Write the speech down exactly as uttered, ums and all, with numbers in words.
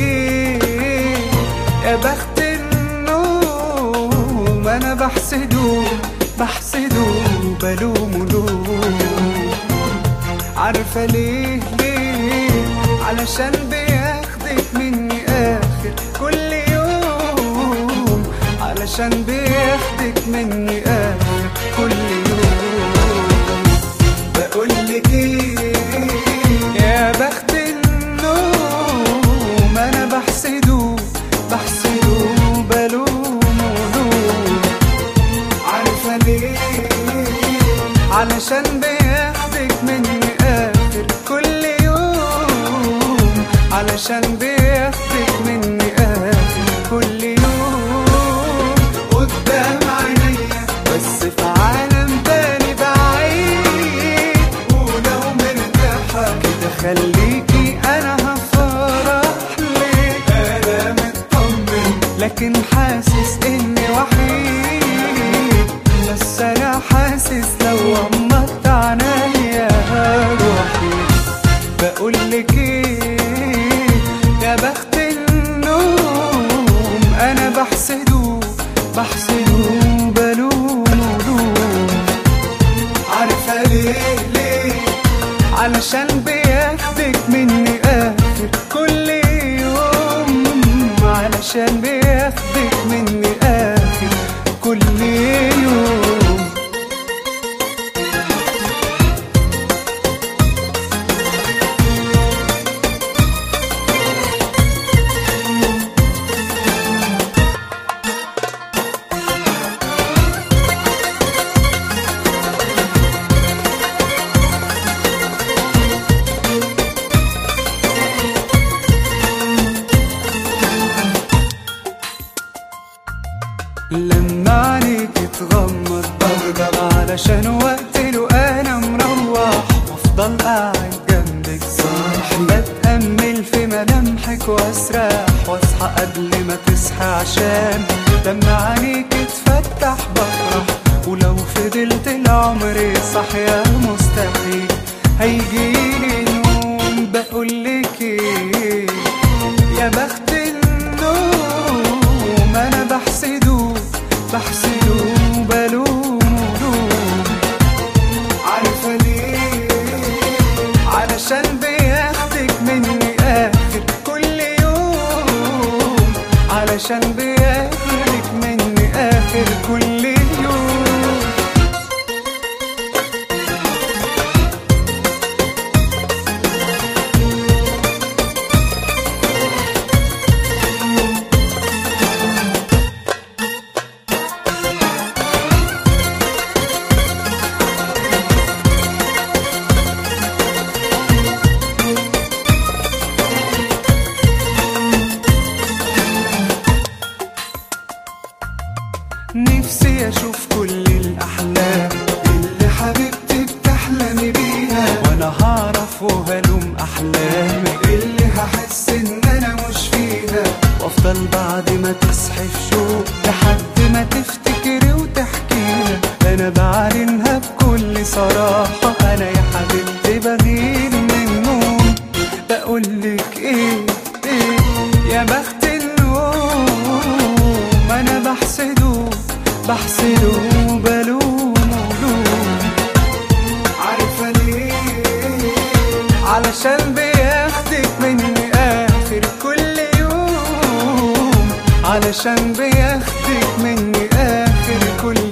ليه يا بخت النوم انا بحسده بحسده بلومه لوم. عارفة ليه ليه علشان بياخدك مني اخر كل يوم، علشان بياخدك مني اخر كل يوم. بقولك ايه يا بخت النوم انا بحسده بحسده بلومه لوم. عارفة ليه علشان بياخدك مني اخر كل يوم، علشان بياخدك مني اخر كل يوم. قدام عينيا بس في عالم تاني بعيد، ولو مرتاحة كده خليكي انا هفرح لك. انا مطمن لكن حاسس اني وحيد، بس انا حاسس لو غمضت عينيا روحي. بقولك ايه يا بخت النوم انا بحسده بحسده بلومه لوم. عارفة ليه ليه علشان بياخدك مني اخر كل يوم، علشان بياخدك مني اخر كل يوم. لما عليك تغمض برضى علشان وقت له انا مروح، وافضل قاعد جنبك صاحي بتأمل في ملامحك واسرح، واصحى قبل ما تصحى عشان لما عليك تفتح بفرح. ولو فضلت العمر صاحية مستحيل هيجيلي نوم. بقولك ايه يا بخت النوم انا بحسده بحسده بلومه لوم. عارفة ليه علشان بياخدك مني اخر كل يوم، علشان بياخدك مني اخر كل يوم. نفسي اشوف كل الاحلام اللي حبيبتي بتحلمي بيها، وانا هعرف وهلوم احلامي اللي هحس ان انا مش فيها. وافضل بعد ما تصحي في شوق لحد ما تفتكري وتحكيها. انا بعلنها بكل صراحة انا يا حبيبتي بغير من النوم. بقولك ايه ايه يا بخت النوم انا بحسده بحسده بلومه لوم. عارفة ليه علشان بياخدك مني اخر كل يوم، علشان بياخدك مني اخر كل